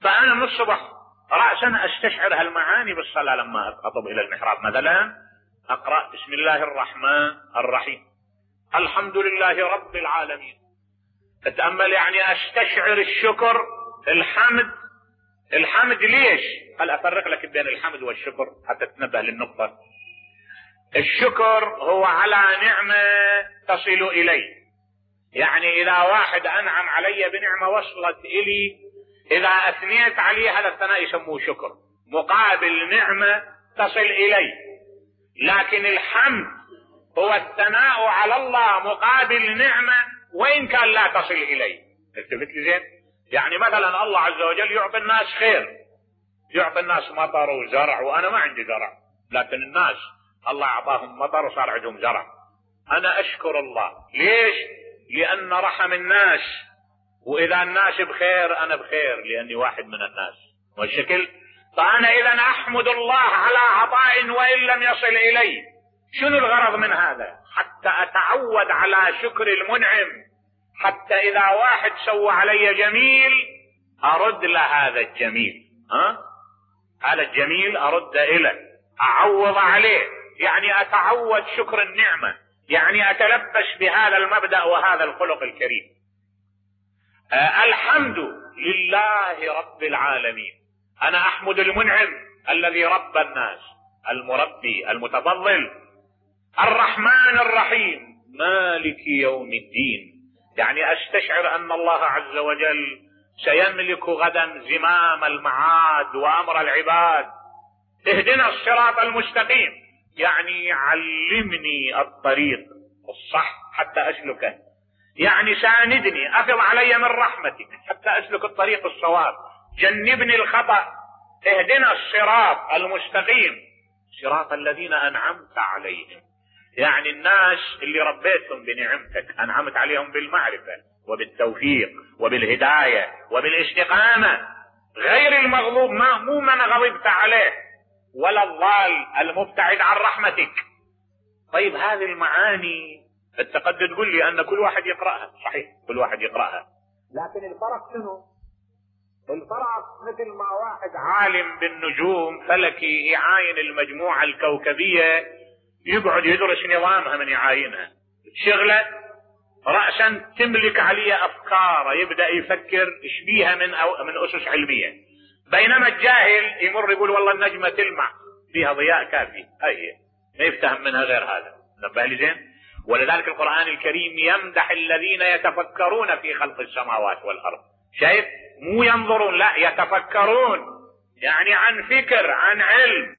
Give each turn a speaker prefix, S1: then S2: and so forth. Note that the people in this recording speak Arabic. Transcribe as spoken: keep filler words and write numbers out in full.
S1: فأنا من الصبح رأسا أستشعر هالمعاني بالصلاة لما أطب إلى المحراب. مثلا أقرأ بسم الله الرحمن الرحيم الحمد لله رب العالمين، أتأمل يعني أستشعر الشكر الحمد. الحمد ليش؟ هل أفرق لك بين الحمد والشكر حتى تنبه للنقطة. الشكر هو على نعمة تصل إلي، يعني إذا واحد أنعم علي بنعمة وصلت إلي، إذا أثنيت عليه هذا الثناء يسموه شكر، مقابل نعمة تصل إلي. لكن الحمد هو الثناء على الله مقابل نعمة وإن كان لا تصل إلي. التفت لي زين؟ يعني مثلا الله عز وجل يعطي الناس خير، يعطي الناس مطر وزرع، وأنا ما عندي زرع، لكن الناس الله أعطاهم مطر وصار عندهم زرع. أنا أشكر الله. ليش؟ لأن رحم الناس، وإذا الناس بخير أنا بخير لأني واحد من الناس. والشكل فأنا إذا أحمد الله على عطاء وإن لم يصل إلي. شنو الغرض من هذا؟ حتى أتعود على شكر المنعم، حتى إذا واحد سوى علي جميل أرد له هذا الجميل، ها؟ هذا الجميل أرد إليه، أعوض عليه، يعني أتعود شكر النعمة، يعني أتلبس بهذا المبدأ وهذا الخلق الكريم. آه الحمد لله رب العالمين. أنا أحمد المنعم الذي ربى الناس، المربي المتفضل. الرحمن الرحيم مالك يوم الدين، يعني أستشعر أن الله عز وجل سيملك غدا زمام المعاد وأمر العباد. اهدنا الصراط المستقيم، يعني علمني الطريق الصح حتى أسلكه، يعني ساندني، أفض علي من رحمتك حتى أسلك الطريق الصواب، جنبني الخطأ. اهدنا الصراط المستقيم صراط الذين أنعمت عليهم، يعني الناس اللي ربيتهم بنعمتك، أنعمت عليهم بالمعرفة وبالتوفيق وبالهداية وبالاستقامة، غير المغضوب، ما مو من غضبت عليه، ولا الضال المبتعد عن رحمتك. طيب هذه المعاني انت قد تقول لي أن كل واحد يقرأها، صحيح كل واحد يقرأها، لكن الفرق شنو؟ الفرق مثل ما واحد عالم بالنجوم فلكي يعاين المجموعة الكوكبية، يقعد يدرس نظامها من يعاينها، شغله رأسا تملك عليه أفكار، يبدأ يفكر ايش بيها من أو من أسس علمية. بينما الجاهل يمر يقول والله النجمة تلمع فيها ضياء كافي، هي ما يفتهم منها غير هذا. نبه لي زين؟ ولذلك القرآن الكريم يمدح الذين يتفكرون في خلق السماوات والأرض. شايف؟ مو ينظرون، لا يتفكرون، يعني عن فكر، عن علم.